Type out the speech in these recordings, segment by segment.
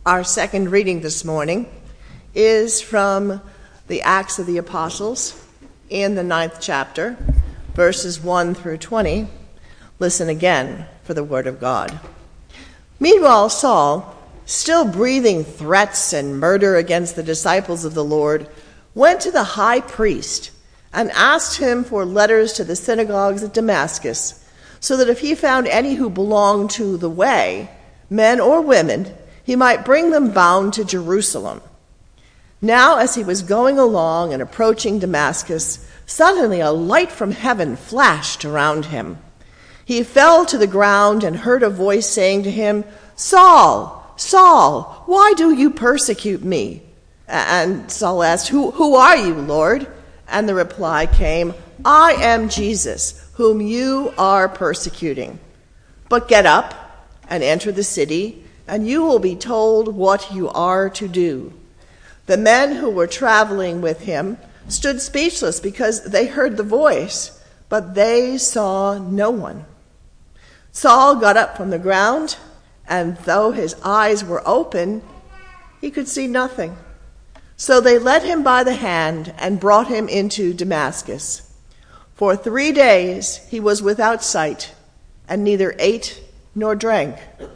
Our second reading this morning is from the Acts of the Apostles in the 9th chapter, verses 1 through 20. Listen again for the word of God. Meanwhile, Saul, still breathing threats and murder against the disciples of the Lord, went to the high priest and asked him for letters to the synagogues at Damascus, so that if he found any who belonged to the way, men or women, he might bring them bound to Jerusalem. Now, as he was going along and approaching Damascus, suddenly a light from heaven flashed around him. He fell to the ground and heard a voice saying to him, "Saul, Saul, why do you persecute me?" And Saul asked, Who are you, Lord?" And the reply came, "I am Jesus, whom you are persecuting. But get up and enter the city, and you will be told what you are to do." The men who were traveling with him stood speechless because they heard the voice, but they saw no one. Saul got up from the ground, and though his eyes were open, he could see nothing. So they led him by the hand and brought him into Damascus. For 3 days he was without sight, and neither ate nor drank.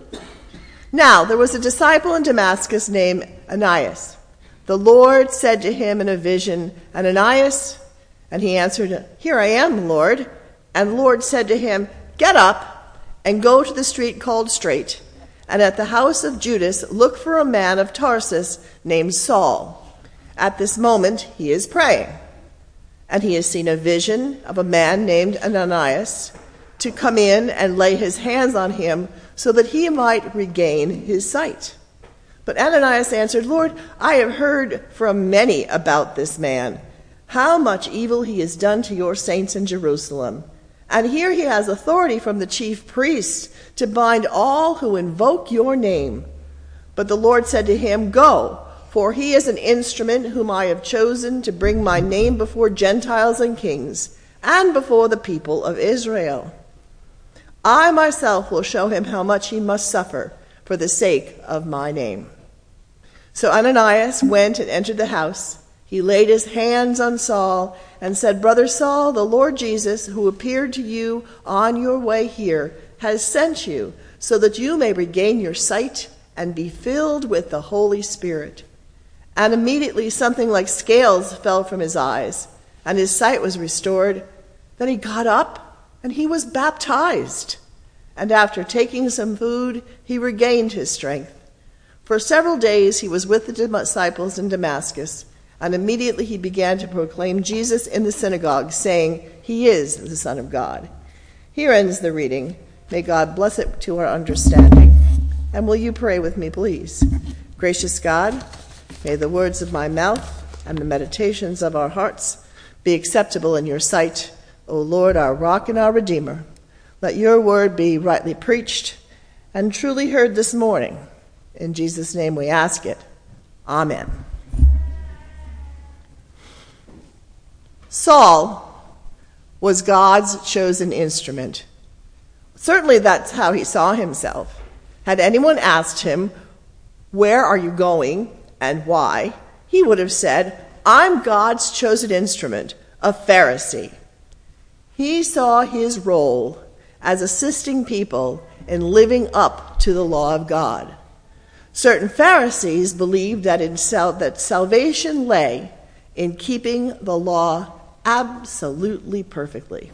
Now there was a disciple in Damascus named Ananias. The Lord said to him in a vision, "Ananias?" And he answered, "Here I am, Lord." And the Lord said to him, "Get up and go to the street called Straight, and at the house of Judas look for a man of Tarsus named Saul. At this moment he is praying, and he has seen a vision of a man named Ananias to come in and lay his hands on him so that he might regain his sight." But Ananias answered, "Lord, I have heard from many about this man, how much evil he has done to your saints in Jerusalem. And here he has authority from the chief priests to bind all who invoke your name." But the Lord said to him, "Go, for he is an instrument whom I have chosen to bring my name before Gentiles and kings, and before the people of Israel. I myself will show him how much he must suffer for the sake of my name." So Ananias went and entered the house. He laid his hands on Saul and said, "Brother Saul, the Lord Jesus, who appeared to you on your way here, has sent you so that you may regain your sight and be filled with the Holy Spirit." And immediately something like scales fell from his eyes, and his sight was restored. Then he got up and he was baptized. And after taking some food, he regained his strength. For several days he was with the disciples in Damascus, and immediately he began to proclaim Jesus in the synagogue, saying, "He is the Son of God." Here ends the reading. May God bless it to our understanding. And will you pray with me, please? Gracious God, may the words of my mouth and the meditations of our hearts be acceptable in your sight, O Lord, our rock and our Redeemer. Let your word be rightly preached and truly heard this morning. In Jesus' name we ask it. Amen. Saul was God's chosen instrument. Certainly that's how he saw himself. Had anyone asked him, "Where are you going and why?" he would have said, "I'm God's chosen instrument, a Pharisee." He saw his role as assisting people in living up to the law of God. Certain Pharisees believed that salvation lay in keeping the law absolutely perfectly.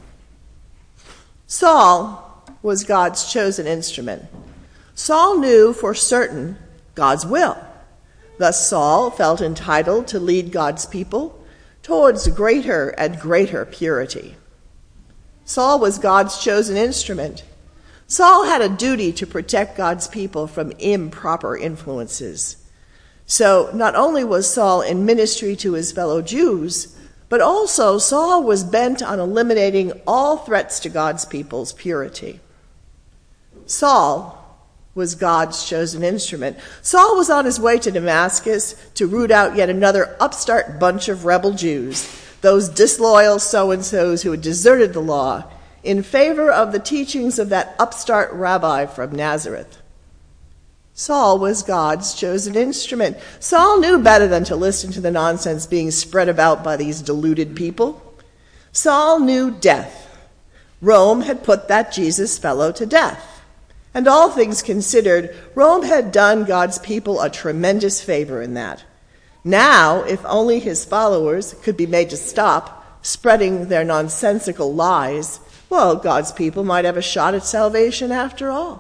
Saul was God's chosen instrument. Saul knew for certain God's will. Thus Saul felt entitled to lead God's people towards greater and greater purity. Saul was God's chosen instrument. Saul had a duty to protect God's people from improper influences. So not only was Saul in ministry to his fellow Jews, but also Saul was bent on eliminating all threats to God's people's purity. Saul was God's chosen instrument. Saul was on his way to Damascus to root out yet another upstart bunch of rebel Jews, those disloyal so-and-sos who had deserted the law in favor of the teachings of that upstart rabbi from Nazareth. Saul was God's chosen instrument. Saul knew better than to listen to the nonsense being spread about by these deluded people. Saul knew death. Rome had put that Jesus fellow to death. And all things considered, Rome had done God's people a tremendous favor in that. Now, if only his followers could be made to stop spreading their nonsensical lies, well, God's people might have a shot at salvation after all.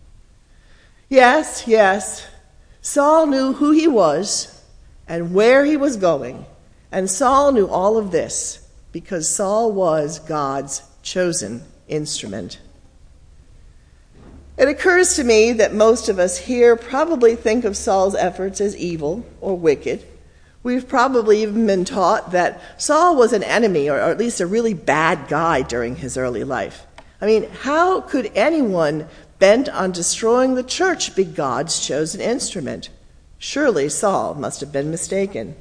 Yes, Saul knew who he was and where he was going, and Saul knew all of this because Saul was God's chosen instrument. It occurs to me that most of us here probably think of Saul's efforts as evil or wicked. We've probably even been taught that Saul was an enemy or at least a really bad guy during his early life. I mean, how could anyone bent on destroying the church be God's chosen instrument? Surely Saul must have been mistaken.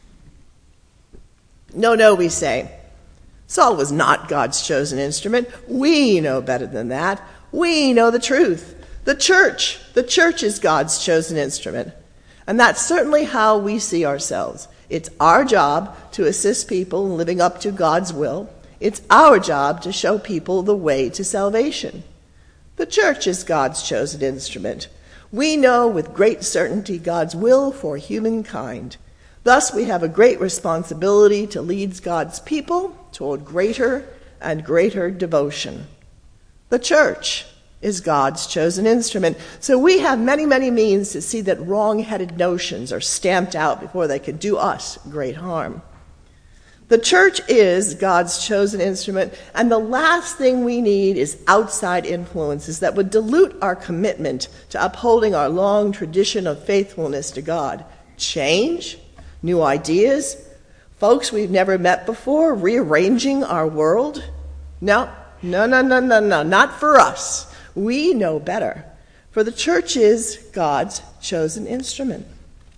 No, we say. Saul was not God's chosen instrument. We know better than that. We know the truth. The church is God's chosen instrument. And that's certainly how we see ourselves. It's our job to assist people in living up to God's will. It's our job to show people the way to salvation. The church is God's chosen instrument. We know with great certainty God's will for humankind. Thus, we have a great responsibility to lead God's people toward greater and greater devotion. The church is God's chosen instrument. So we have many, many means to see that wrong-headed notions are stamped out before they can do us great harm. The church is God's chosen instrument, and the last thing we need is outside influences that would dilute our commitment to upholding our long tradition of faithfulness to God. Change, new ideas, folks we've never met before, rearranging our world. No, not for us. We know better, for the church is God's chosen instrument.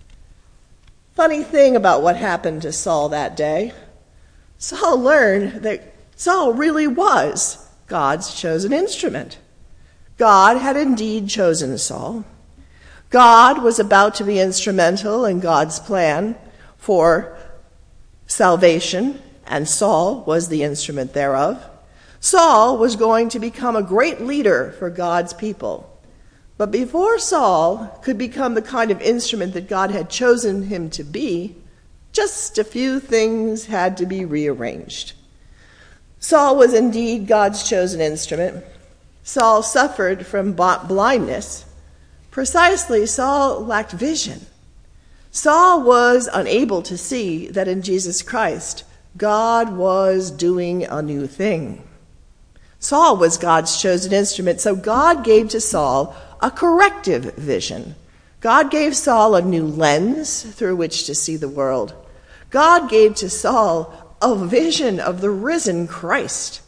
Funny thing about what happened to Saul that day, Saul learned that Saul really was God's chosen instrument. God had indeed chosen Saul. God was about to be instrumental in God's plan for salvation, and Saul was the instrument thereof. Saul was going to become a great leader for God's people. But before Saul could become the kind of instrument that God had chosen him to be, just a few things had to be rearranged. Saul was indeed God's chosen instrument. Saul suffered from blindness. Precisely, Saul lacked vision. Saul was unable to see that in Jesus Christ, God was doing a new thing. Saul was God's chosen instrument, so God gave to Saul a corrective vision. God gave Saul a new lens through which to see the world. God gave to Saul a vision of the risen Christ.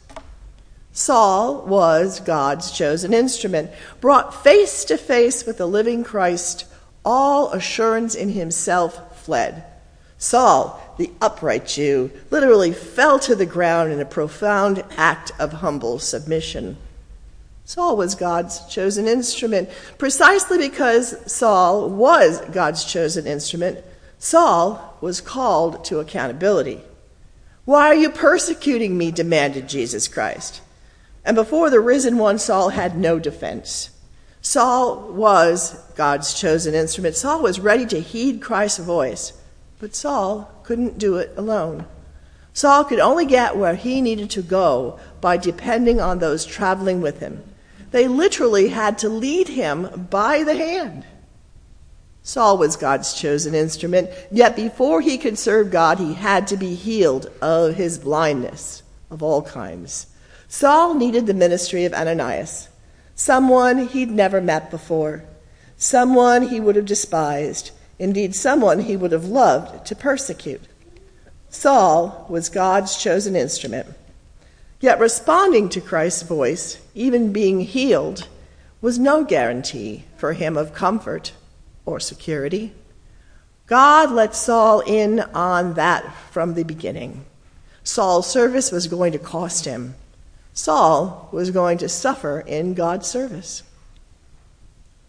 Saul was God's chosen instrument, brought face to face with the living Christ. All assurance in himself fled. Saul, the upright Jew, literally fell to the ground in a profound act of humble submission. Saul was God's chosen instrument. Precisely because Saul was God's chosen instrument, Saul was called to accountability. "Why are you persecuting me?" demanded Jesus Christ. And before the risen one, Saul had no defense. Saul was God's chosen instrument. Saul was ready to heed Christ's voice, but Saul couldn't do it alone. Saul could only get where he needed to go by depending on those traveling with him. They literally had to lead him by the hand. Saul was God's chosen instrument, yet before he could serve God, he had to be healed of his blindness of all kinds. Saul needed the ministry of Ananias, someone he'd never met before, someone he would have despised, indeed someone he would have loved to persecute. Saul was God's chosen instrument. Yet responding to Christ's voice, even being healed, was no guarantee for him of comfort or security. God let Saul in on that from the beginning. Saul's service was going to cost him. Saul was going to suffer in God's service.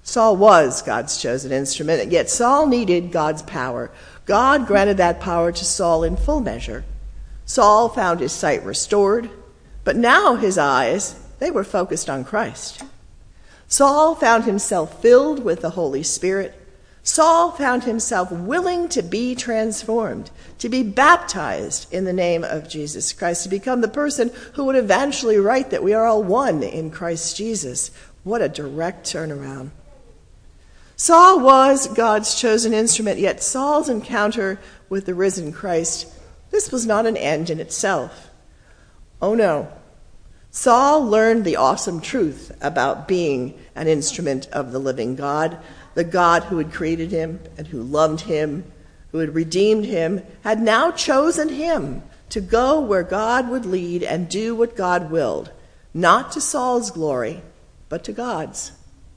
Saul was God's chosen instrument, yet Saul needed God's power. God granted that power to Saul in full measure. Saul found his sight restored, but now his eyes, they were focused on Christ. Saul found himself filled with the Holy Spirit. Saul found himself willing to be transformed, to be baptized in the name of Jesus Christ, to become the person who would eventually write that we are all one in Christ Jesus. What a direct turnaround. Saul was God's chosen instrument, yet Saul's encounter with the risen Christ, this was not an end in itself. Oh no. Saul learned the awesome truth about being an instrument of the living God. The God who had created him and who loved him, who had redeemed him, had now chosen him to go where God would lead and do what God willed, not to Saul's glory, but to God's.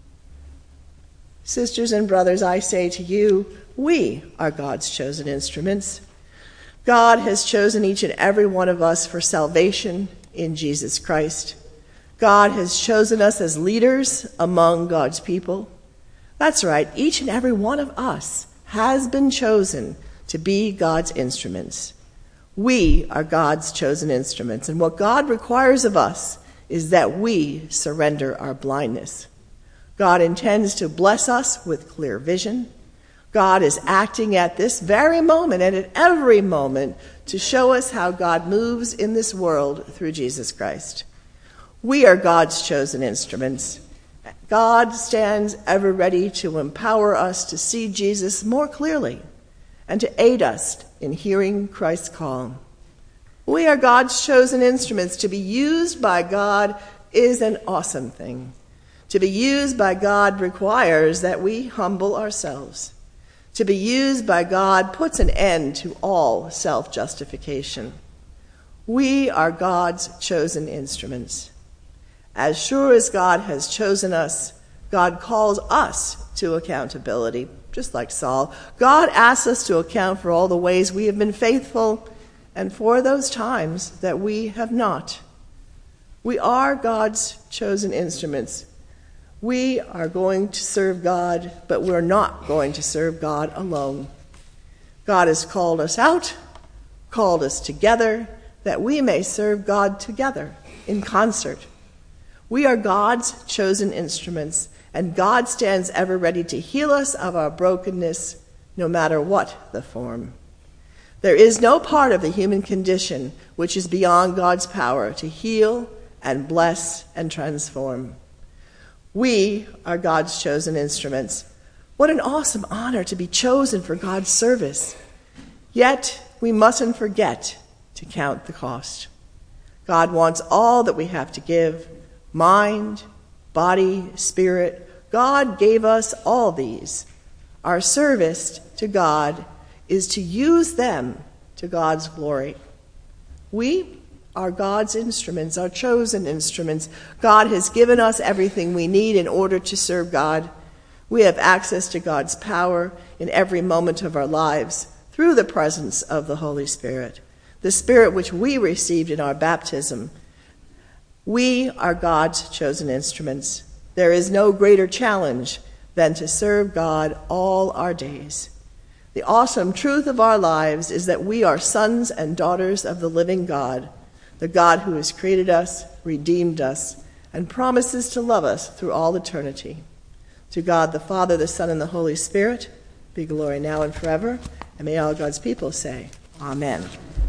Sisters and brothers, I say to you, we are God's chosen instruments. God has chosen each and every one of us for salvation in Jesus Christ. God has chosen us as leaders among God's people. That's right, each and every one of us has been chosen to be God's instruments. We are God's chosen instruments, and what God requires of us is that we surrender our blindness. God intends to bless us with clear vision. God is acting at this very moment and at every moment to show us how God moves in this world through Jesus Christ. We are God's chosen instruments. God stands ever ready to empower us to see Jesus more clearly and to aid us in hearing Christ's call. We are God's chosen instruments. To be used by God is an awesome thing. To be used by God requires that we humble ourselves. To be used by God puts an end to all self-justification. We are God's chosen instruments. As sure as God has chosen us, God calls us to accountability, just like Saul. God asks us to account for all the ways we have been faithful and for those times that we have not. We are God's chosen instruments. We are going to serve God, but we're not going to serve God alone. God has called us out, called us together, that we may serve God together in concert. We are God's chosen instruments, and God stands ever ready to heal us of our brokenness, no matter what the form. There is no part of the human condition which is beyond God's power to heal and bless and transform. We are God's chosen instruments. What an awesome honor to be chosen for God's service. Yet, we mustn't forget to count the cost. God wants all that we have to give, mind, body, spirit. God gave us all these. Our service to God is to use them to God's glory. We are God's instruments, our chosen instruments. God has given us everything we need in order to serve God. We have access to God's power in every moment of our lives through the presence of the Holy Spirit, the Spirit which we received in our baptism. We are God's chosen instruments. There is no greater challenge than to serve God all our days. The awesome truth of our lives is that we are sons and daughters of the living God, the God who has created us, redeemed us, and promises to love us through all eternity. To God the Father, the Son, and the Holy Spirit be glory now and forever. And may all God's people say, Amen.